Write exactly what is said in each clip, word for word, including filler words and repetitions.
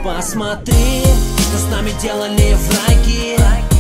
Посмотри, что с нами делали враги.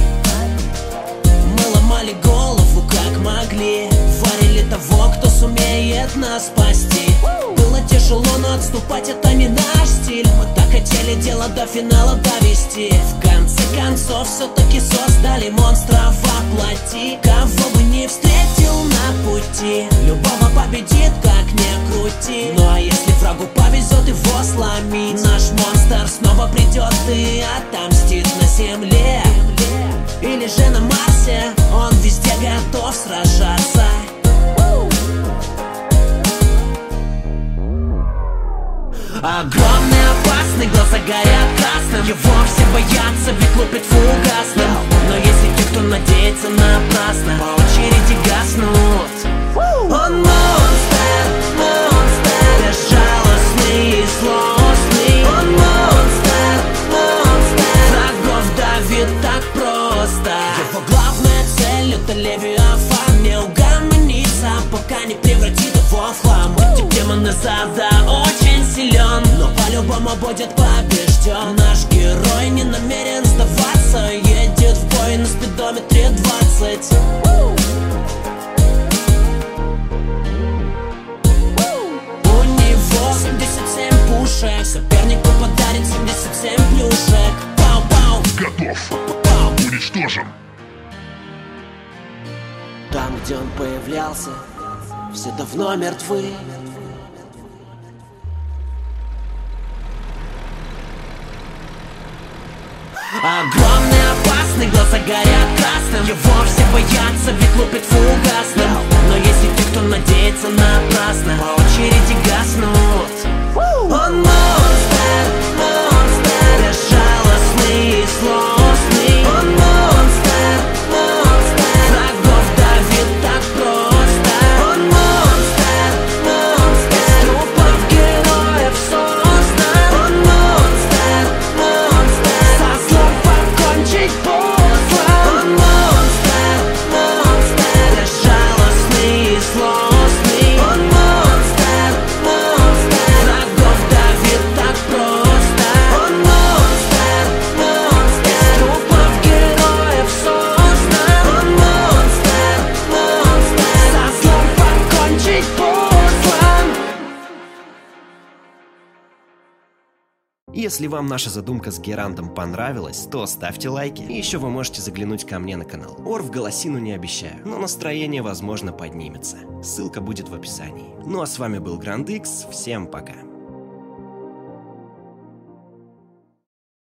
Мы ломали голову как могли, варили того, кто сумеет нас спасти. Было тяжело, но отступать это не наш стиль. Мы так хотели дело до финала довести. В конце концов все-таки создали монстра воплоти. Кого бы не встретил на пути, любого победит, как ни крути. Ну а если врагу повезет его сломить, наш монстр снова придет и отомстит на земле. Или же на Марсе, он везде готов сражаться. Огромный, опасный, глаза горят красным. Его все боятся, ведь лупит фугасным. Но есть и те, кто надеется напрасно, по очереди гаснут. Он монстр, монстр, безжалостный и злостный. Он монстр, монстр, врагов давит так просто. Его главная цель — это Левиафан. Не угомонится, пока не превратит его в хлам. Эти демоны зада очень силен, но по-любому будет побежден. Наш герой не намерен сдаваться, едет в бой на спидометре двадцать. У него семьдесят семь пушек, сопернику подарит семьдесят семь плюшек. Пау-пау. Готов. Уничтожен. Там, где он появлялся, все давно мертвы. Огромный, опасный, глаза горят красным. Его все боятся, ведь лупит фугасным. Но есть и те, кто надеется напрасно, по очереди гаснут. Он монстр, монстр, безжалостный и злостный. Он монстр, монстр, врагов давит так просто. Он монстр, монстр, из трупов героев создан. Он монстр, монстр, со злом покончить поздно. Он монстр, монстр, безжалостный и злостный. Он монстр, монстр, врагов давит так просто. Он монстр, монстр, из трупов героев создан. Он монстр, монстр, со злом покончить поздно. Если вам наша задумка с Герантом понравилась, то ставьте лайки. И еще вы можете заглянуть ко мне на канал. Ор в голосину не обещаю, но настроение, возможно, поднимется. Ссылка будет в описании. Ну а с вами был Гранд Икс, всем пока.